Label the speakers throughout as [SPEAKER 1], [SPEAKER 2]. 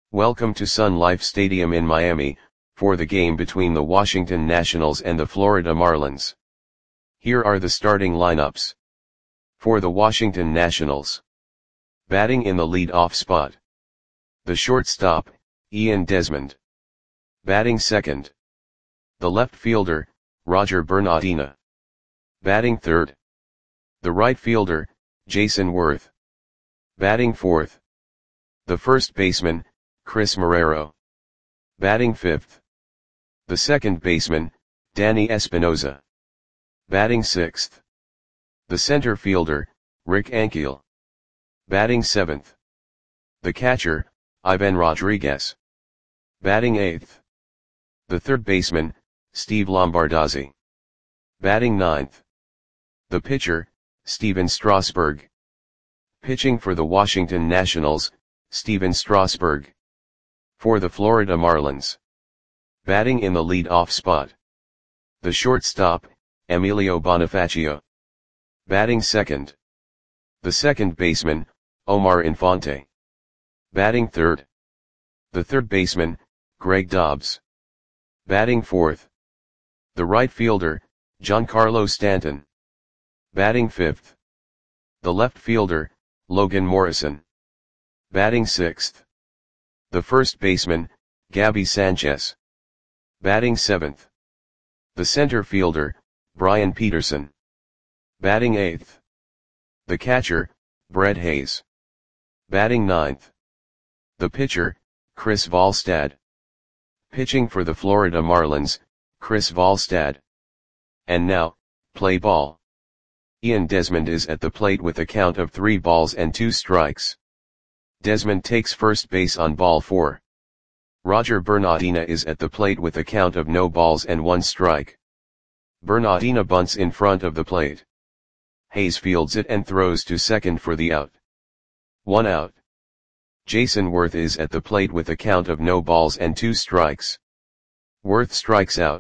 [SPEAKER 1] Welcome to Sun Life Stadium in Miami, for the game between the Washington Nationals and the Florida Marlins. Here are the starting lineups. For the Washington Nationals. Batting in the lead-off spot. The shortstop, Ian Desmond. Batting second. The left fielder, Roger Bernardina. Batting third. The right fielder, Jason Worth. Batting fourth. The first baseman, Chris Marrero. Batting fifth. The second baseman, Danny Espinosa. Batting sixth. The center fielder, Rick Ankiel. Batting seventh. The catcher, Ivan Rodriguez. Batting eighth. The third baseman, Steve Lombardozzi. Batting ninth. The pitcher, Stephen Strasburg. Pitching for the Washington Nationals, Stephen Strasburg. For the Florida Marlins. Batting in the lead-off spot. The shortstop, Emilio Bonifacio. Batting second. The second baseman, Omar Infante. Batting third. The third baseman, Greg Dobbs. Batting fourth. The right fielder, Giancarlo Stanton. Batting fifth. The left fielder, Logan Morrison. Batting sixth. The first baseman, Gabby Sanchez. Batting seventh. The center fielder, Brian Peterson. Batting eighth. The catcher, Brett Hayes. Batting ninth. The pitcher, Chris Volstad. Pitching for the Florida Marlins, Chris Volstad. And now, play ball. Ian Desmond is at the plate with a count of 3 balls and 2 strikes. Desmond takes first base on ball 4. Roger Bernardina is at the plate with a count of no balls and 1 strike. Bernardina bunts in front of the plate. Hayes fields it and throws to second for the out. 1 out. Jason Worth is at the plate with a count of no balls and 2 strikes. Worth strikes out.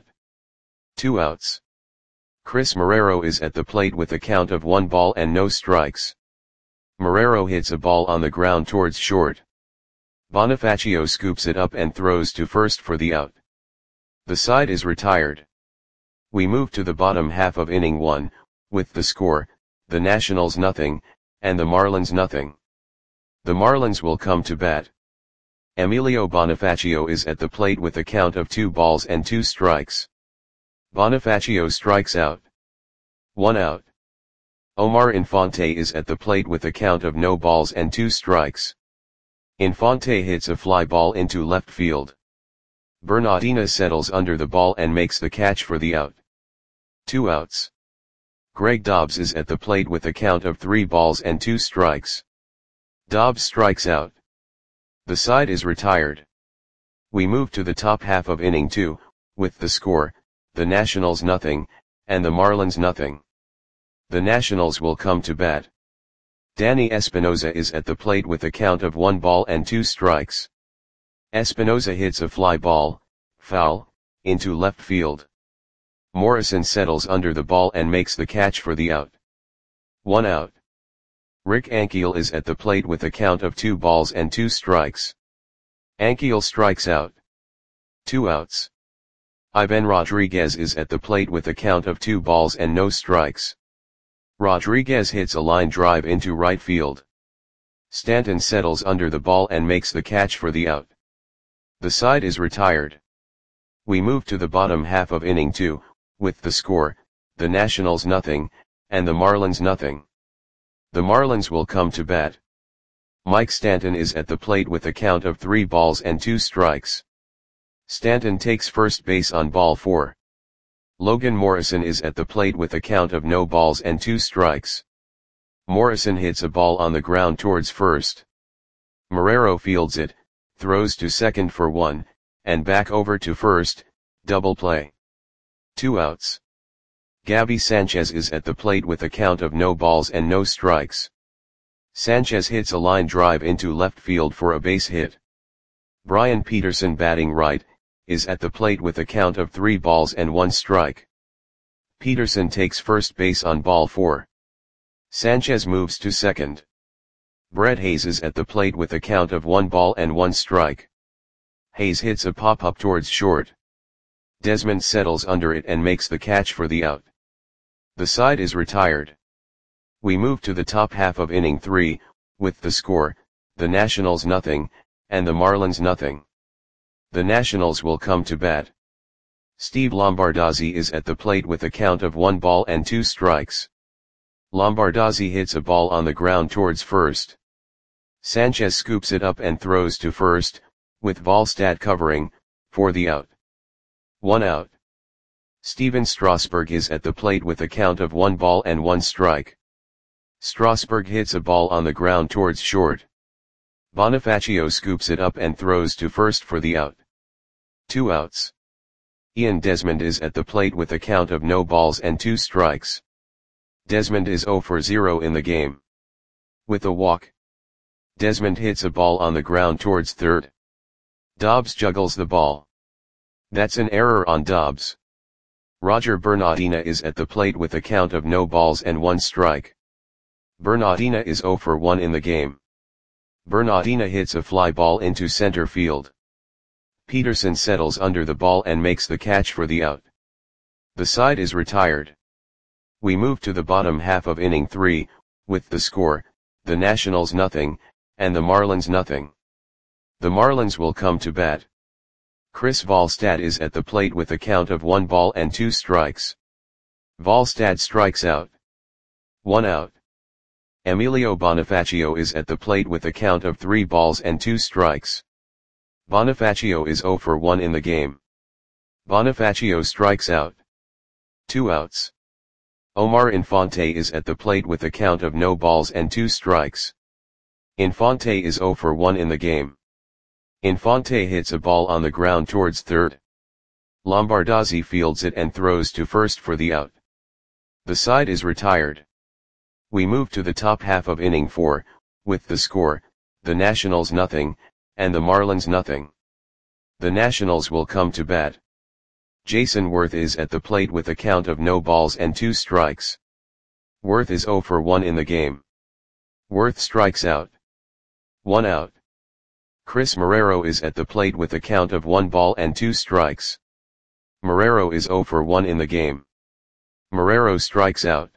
[SPEAKER 1] 2 outs. Chris Marrero is at the plate with a count of 1 ball and no strikes. Marrero hits a ball on the ground towards short. Bonifacio scoops it up and throws to first for the out. The side is retired. We move to the bottom half of inning 1, with the score, the Nationals nothing, and the Marlins nothing. The Marlins will come to bat. Emilio Bonifacio is at the plate with a count of 2 balls and 2 strikes. Bonifacio strikes out. 1 out. Omar Infante is at the plate with a count of no balls and 2 strikes. Infante hits a fly ball into left field. Bernardina settles under the ball and makes the catch for the out. 2 outs. Greg Dobbs is at the plate with a count of 3 balls and 2 strikes. Dobbs strikes out. The side is retired. We move to the top half of inning 2, with the score, the Nationals nothing, and the Marlins nothing. The Nationals will come to bat. Danny Espinosa is at the plate with a count of 1 ball and 2 strikes. Espinosa hits a fly ball, foul, into left field. Morrison settles under the ball and makes the catch for the out. 1 out. Rick Ankiel is at the plate with a count of 2 balls and 2 strikes. Ankiel strikes out. 2 outs. Ivan Rodriguez is at the plate with a count of 2 balls and no strikes. Rodriguez hits a line drive into right field. Stanton settles under the ball and makes the catch for the out. The side is retired. We move to the bottom half of inning 2, with the score, the Nationals nothing, and the Marlins nothing. The Marlins will come to bat. Mike Stanton is at the plate with a count of 3 balls and 2 strikes. Stanton takes first base on ball 4. Logan Morrison is at the plate with a count of no balls and 2 strikes. Morrison hits a ball on the ground towards first. Marrero fields it, throws to second for 1, and back over to first, double play. 2 outs. Gabby Sanchez is at the plate with a count of no balls and no strikes. Sanchez hits a line drive into left field for a base hit. Brian Peterson, batting right, is at the plate with a count of 3 balls and 1 strike. Peterson takes first base on ball 4. Sanchez moves to second. Brett Hayes is at the plate with a count of 1 ball and 1 strike. Hayes hits a pop-up towards short. Desmond settles under it and makes the catch for the out. The side is retired. We move to the top half of inning 3, with the score, the Nationals nothing, and the Marlins nothing. The Nationals will come to bat. Steve Lombardozzi is at the plate with a count of 1 ball and 2 strikes. Lombardozzi hits a ball on the ground towards first. Sanchez scoops it up and throws to first, with Volstad covering, for the out. 1 out. Steven Strasburg is at the plate with a count of 1 ball and 1 strike. Strasburg hits a ball on the ground towards short. Bonifacio scoops it up and throws to first for the out. 2 outs. Ian Desmond is at the plate with a count of no balls and 2 strikes. Desmond is 0 for 0 in the game. With a walk, Desmond hits a ball on the ground towards third. Dobbs juggles the ball. That's an error on Dobbs. Roger Bernardina is at the plate with a count of no balls and 1 strike. Bernardina is 0 for 1 in the game. Bernardina hits a fly ball into center field. Peterson settles under the ball and makes the catch for the out. The side is retired. We move to the bottom half of inning 3, with the score, the Nationals nothing, and the Marlins nothing. The Marlins will come to bat. Chris Volstad is at the plate with a count of 1 ball and 2 strikes. Volstad strikes out. 1 out. Emilio Bonifacio is at the plate with a count of 3 balls and 2 strikes. Bonifacio is 0 for 1 in the game. Bonifacio strikes out. 2 outs. Omar Infante is at the plate with a count of no balls and 2 strikes. Infante is 0 for 1 in the game. Infante hits a ball on the ground towards third. Lombardozzi fields it and throws to first for the out. The side is retired. We move to the top half of inning 4, with the score, the Nationals nothing, and the Marlins nothing. The Nationals will come to bat. Jason Worth is at the plate with a count of no balls and 2 strikes. Worth is 0 for 1 in the game. Worth strikes out. 1 out. Chris Marrero is at the plate with a count of 1 ball and 2 strikes. Marrero is 0 for 1 in the game. Marrero strikes out.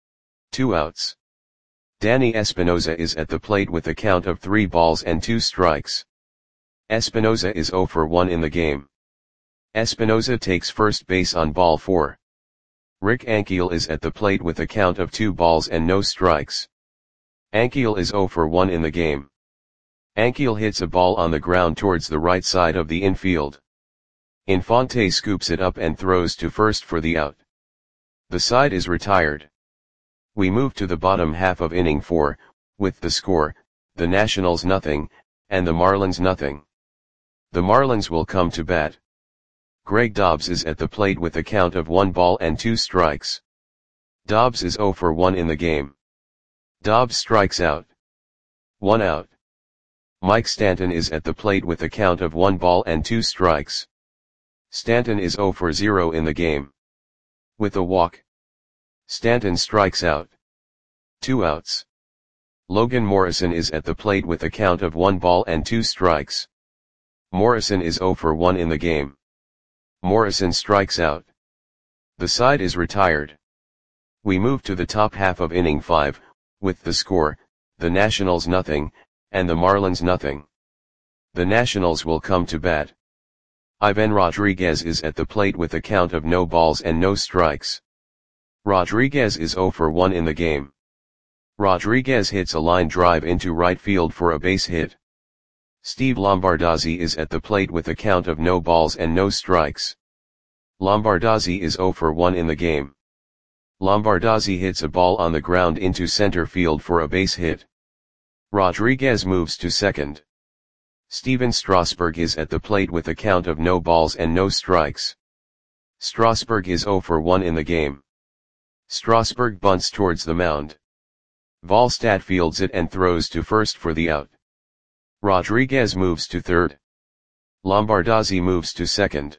[SPEAKER 1] 2 outs. Danny Espinoza is at the plate with a count of 3 balls and 2 strikes. Espinoza is 0 for 1 in the game. Espinoza takes first base on ball 4. Rick Ankiel is at the plate with a count of 2 balls and no strikes. Ankiel is 0 for 1 in the game. Ankiel hits a ball on the ground towards the right side of the infield. Infante scoops it up and throws to first for the out. The side is retired. We move to the bottom half of inning 4, with the score, the Nationals nothing, and the Marlins nothing. The Marlins will come to bat. Greg Dobbs is at the plate with a count of 1 ball and 2 strikes. Dobbs is 0 for 1 in the game. Dobbs strikes out. 1 out. Mike Stanton is at the plate with a count of 1 ball and 2 strikes. Stanton is 0 for 0 in the game. With a walk, Stanton strikes out. 2 outs. Logan Morrison is at the plate with a count of 1 ball and 2 strikes. Morrison is 0 for 1 in the game. Morrison strikes out. The side is retired. We move to the top half of inning 5, with the score, the Nationals nothing, and the Marlins nothing. The Nationals will come to bat. Ivan Rodriguez is at the plate with a count of no balls and no strikes. Rodriguez is 0 for 1 in the game. Rodriguez hits a line drive into right field for a base hit. Steve Lombardozzi is at the plate with a count of no balls and no strikes. Lombardozzi is 0 for 1 in the game. Lombardozzi hits a ball on the ground into center field for a base hit. Rodriguez moves to second. Steven Strasburg is at the plate with a count of no balls and no strikes. Strasburg is 0 for 1 in the game. Strasburg bunts towards the mound. Volstad fields it and throws to first for the out. Rodriguez moves to third. Lombardozzi moves to second.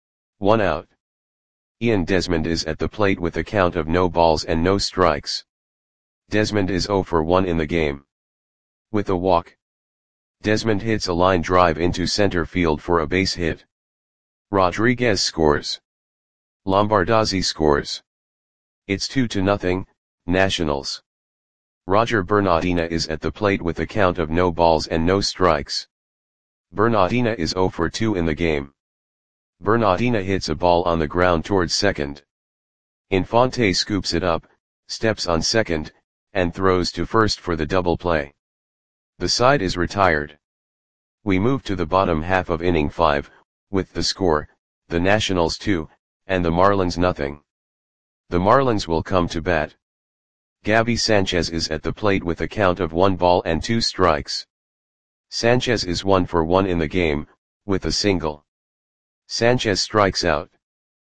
[SPEAKER 1] 1 out. Ian Desmond is at the plate with a count of no balls and no strikes. Desmond is 0 for 1 in the game. With a walk, Desmond hits a line drive into center field for a base hit. Rodriguez scores. Lombardozzi scores. It's 2-0, Nationals. Roger Bernardina is at the plate with a count of no balls and no strikes. Bernardina is 0 for 2 in the game. Bernardina hits a ball on the ground towards second. Infante scoops it up, steps on second, and throws to first for the double play. The side is retired. We move to the bottom half of inning 5, with the score, the Nationals 2, and the Marlins nothing. The Marlins will come to bat. Gabby Sanchez is at the plate with a count of 1 ball and 2 strikes. Sanchez is 1 for 1 in the game, with a single. Sanchez strikes out.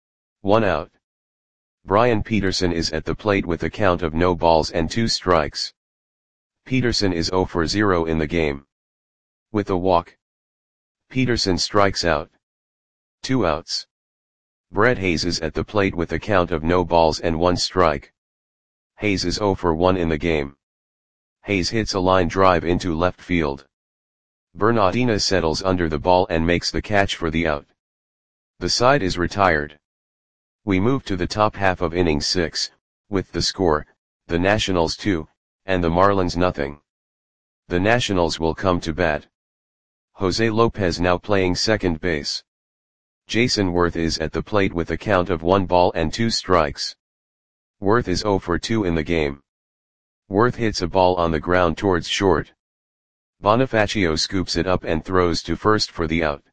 [SPEAKER 1] 1 out. Brian Peterson is at the plate with a count of no balls and 2 strikes. Peterson is 0 for 0 in the game. With a walk. Peterson strikes out. 2 outs. Brett Hayes is at the plate with a count of no balls and 1 strike. Hayes is 0 for 1 in the game. Hayes hits a line drive into left field. Bernardina settles under the ball and makes the catch for the out. The side is retired. We move to the top half of inning 6, with the score, the Nationals 2, and the Marlins nothing. The Nationals will come to bat. Jose Lopez now playing second base. Jason Worth is at the plate with a count of 1 ball and 2 strikes. Worth is 0 for 2 in the game. Worth hits a ball on the ground towards short. Bonifacio scoops it up and throws to first for the out.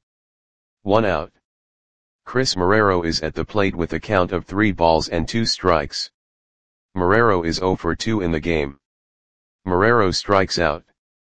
[SPEAKER 1] 1 out. Chris Marrero is at the plate with a count of 3 balls and 2 strikes. Marrero is 0 for 2 in the game. Marrero strikes out.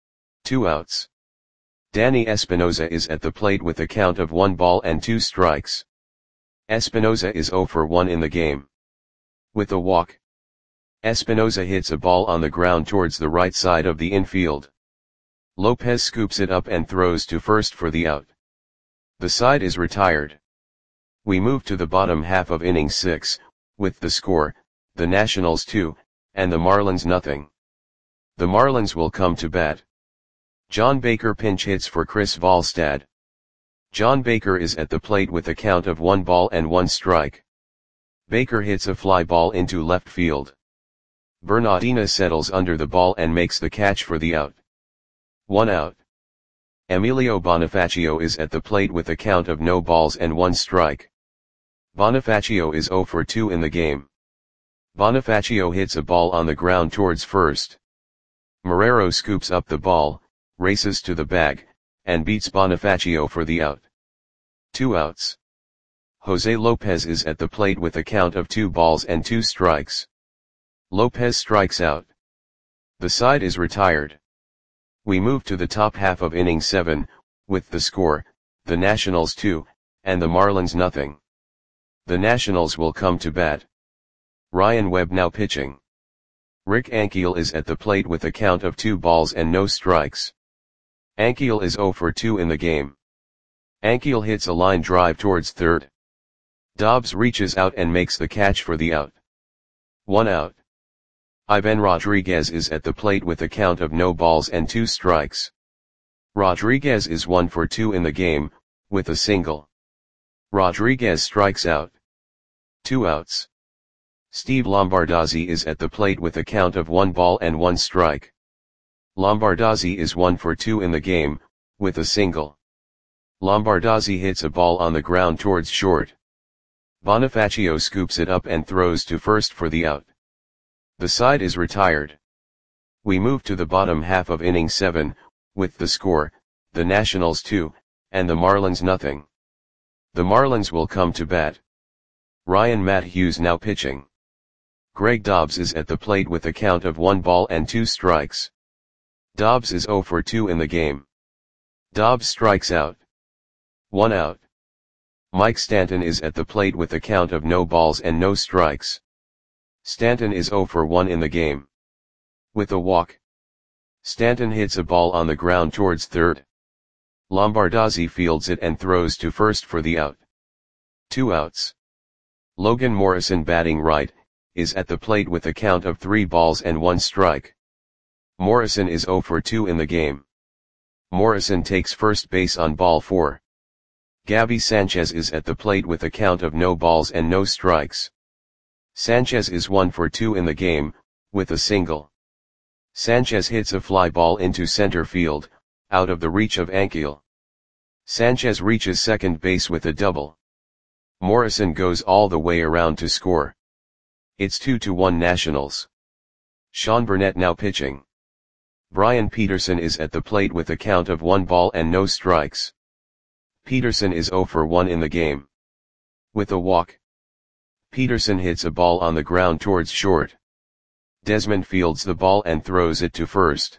[SPEAKER 1] 2 outs. Danny Espinoza is at the plate with a count of 1 ball and 2 strikes. Espinoza is 0 for 1 in the game. With a walk. Espinoza hits a ball on the ground towards the right side of the infield. Lopez scoops it up and throws to first for the out. The side is retired. We move to the bottom half of inning 6, with the score, the Nationals 2, and the Marlins nothing. The Marlins will come to bat. John Baker pinch hits for Chris Volstad. John Baker is at the plate with a count of 1 ball and 1 strike. Baker hits a fly ball into left field. Bernardina settles under the ball and makes the catch for the out. 1 out. Emilio Bonifacio is at the plate with a count of no balls and 1 strike. Bonifacio is 0 for 2 in the game. Bonifacio hits a ball on the ground towards first. Marrero scoops up the ball, races to the bag, and beats Bonifacio for the out. 2 outs. Jose Lopez is at the plate with a count of 2 balls and 2 strikes. Lopez strikes out. The side is retired. We move to the top half of inning 7, with the score, the Nationals 2, and the Marlins nothing. The Nationals will come to bat. Ryan Webb now pitching. Rick Ankiel is at the plate with a count of 2 balls and no strikes. Ankiel is 0 for 2 in the game. Ankiel hits a line drive towards third. Dobbs reaches out and makes the catch for the out. 1 out. Ivan Rodriguez is at the plate with a count of no balls and 2 strikes. Rodriguez is 1 for 2 in the game, with a single. Rodriguez strikes out. 2 outs. Steve Lombardozzi is at the plate with a count of 1 ball and 1 strike. Lombardozzi is 1 for 2 in the game, with a single. Lombardozzi hits a ball on the ground towards short. Bonifacio scoops it up and throws to first for the out. The side is retired. We move to the bottom half of inning 7, with the score, the Nationals 2, and the Marlins nothing. The Marlins will come to bat. Ryan Matthews now pitching. Greg Dobbs is at the plate with a count of 1 ball and 2 strikes. Dobbs is 0 for 2 in the game. Dobbs strikes out. 1 out. Mike Stanton is at the plate with a count of no balls and no strikes. Stanton is 0 for 1 in the game. With a walk. Stanton hits a ball on the ground towards third. Lombardozzi fields it and throws to first for the out. 2 outs. Logan Morrison batting right, is at the plate with a count of 3 balls and 1 strike. Morrison is 0 for 2 in the game. Morrison takes first base on ball 4. Gabby Sanchez is at the plate with a count of no balls and no strikes. Sanchez is 1 for 2 in the game, with a single. Sanchez hits a fly ball into center field, out of the reach of Ankiel. Sanchez reaches second base with a double. Morrison goes all the way around to score. It's 2-1 Nationals. Sean Burnett now pitching. Brian Peterson is at the plate with a count of 1 ball and no strikes. Peterson is 0 for 1 in the game. With a walk. Peterson hits a ball on the ground towards short. Desmond fields the ball and throws it to first.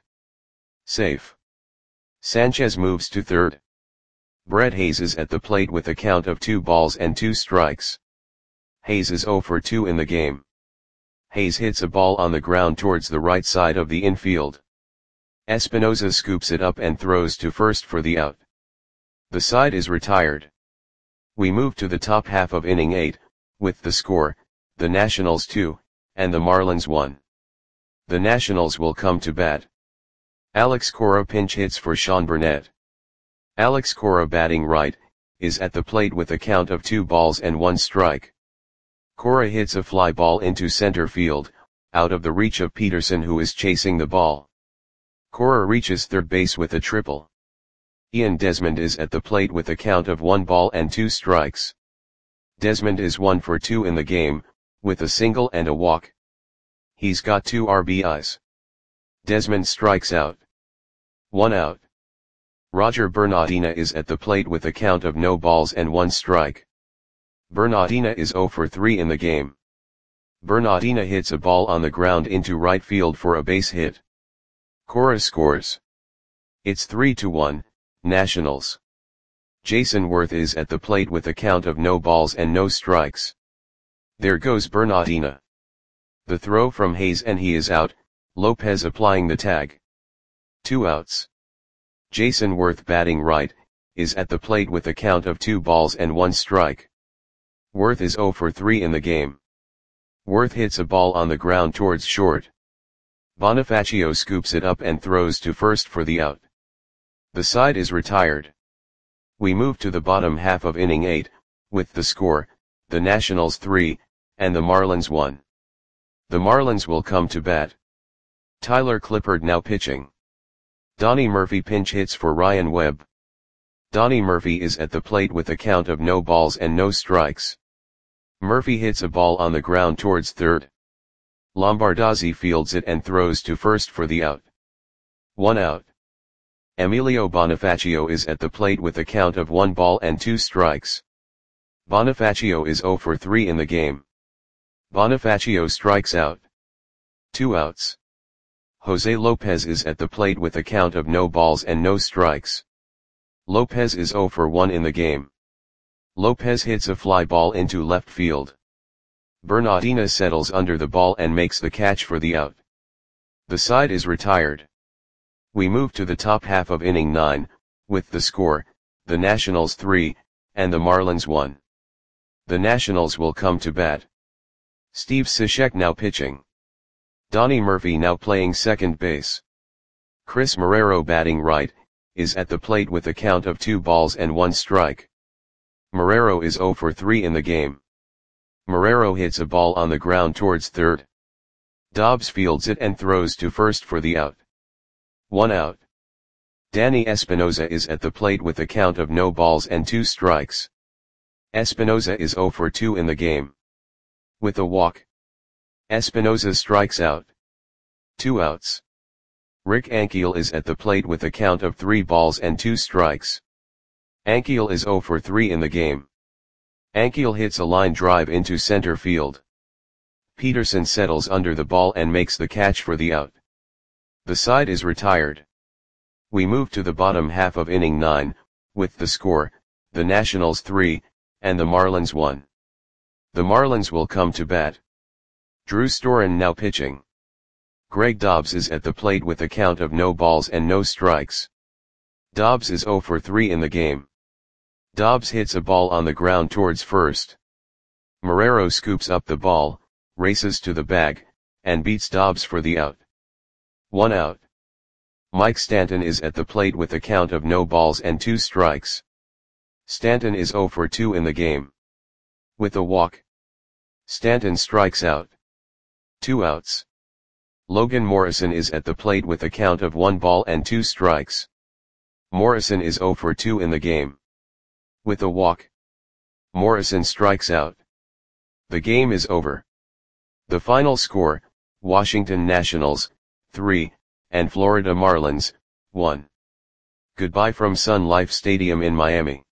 [SPEAKER 1] Safe. Sanchez moves to third. Brett Hayes is at the plate with a count of 2 balls and 2 strikes. Hayes is 0 for 2 in the game. Hayes hits a ball on the ground towards the right side of the infield. Espinosa scoops it up and throws to first for the out. The side is retired. We move to the top half of inning 8, with the score, the Nationals 2, and the Marlins 1. The Nationals will come to bat. Alex Cora pinch hits for Sean Burnett. Alex Cora, batting right, is at the plate with a count of 2 balls and 1 strike. Cora hits a fly ball into center field, out of the reach of Peterson, who is chasing the ball. Cora reaches third base with a triple. Ian Desmond is at the plate with a count of 1 ball and 2 strikes. Desmond is 1 for 2 in the game, with a single and a walk. He's got 2 RBIs. Desmond strikes out. 1 out. Roger Bernardina is at the plate with a count of no balls and 1 strike. Bernardina is 0 for 3 in the game. Bernardina hits a ball on the ground into right field for a base hit. Cora scores. It's 3-1, Nationals. Jason Worth is at the plate with a count of no balls and no strikes. There goes Bernardina. The throw from Hayes and he is out, Lopez applying the tag. 2 outs. Jason Worth, batting right, is at the plate with a count of 2 balls and 1 strike. Worth is 0 for 3 in the game. Worth hits a ball on the ground towards short. Bonifacio scoops it up and throws to first for the out. The side is retired. We move to the bottom half of inning 8, with the score, the Nationals 3, and the Marlins 1. The Marlins will come to bat. Tyler Clippard now pitching. Donnie Murphy pinch hits for Ryan Webb. Donnie Murphy is at the plate with a count of no balls and no strikes. Murphy hits a ball on the ground towards third. Lombardozzi fields it and throws to first for the out. 1 out. Emilio Bonifacio is at the plate with a count of 1 ball and 2 strikes. Bonifacio is 0 for 3 in the game. Bonifacio strikes out. 2 outs. Jose Lopez is at the plate with a count of no balls and no strikes. Lopez is 0 for 1 in the game. Lopez hits a fly ball into left field. Bernardina settles under the ball and makes the catch for the out. The side is retired. We move to the top half of inning 9, with the score, the Nationals 3, and the Marlins 1. The Nationals will come to bat. Steve Cishek now pitching. Donnie Murphy now playing second base. Chris Marrero, batting right, is at the plate with a count of 2 balls and 1 strike. Marrero is 0 for 3 in the game. Marrero hits a ball on the ground towards third. Dobbs fields it and throws to first for the out. 1 out. Danny Espinosa is at the plate with a count of no balls and 2 strikes. Espinosa is 0 for 2 in the game. With a walk. Espinosa strikes out. 2 outs. Rick Ankiel is at the plate with a count of 3 balls and 2 strikes. Ankiel is 0 for 3 in the game. Ankiel hits a line drive into center field. Peterson settles under the ball and makes the catch for the out. The side is retired. We move to the bottom half of inning 9, with the score, the Nationals 3, and the Marlins 1. The Marlins will come to bat. Drew Storen now pitching. Greg Dobbs is at the plate with a count of no balls and no strikes. Dobbs is 0 for 3 in the game. Dobbs hits a ball on the ground towards first. Marrero scoops up the ball, races to the bag, and beats Dobbs for the out. 1 out. Mike Stanton is at the plate with a count of no balls and 2 strikes. Stanton is 0 for 2 in the game. With a walk, Stanton strikes out. 2 outs. Logan Morrison is at the plate with a count of 1 ball and 2 strikes. Morrison is 0 for 2 in the game. With a walk, Morrison strikes out. The game is over. The final score, Washington Nationals, 3, and Florida Marlins, 1. Goodbye from Sun Life Stadium in Miami.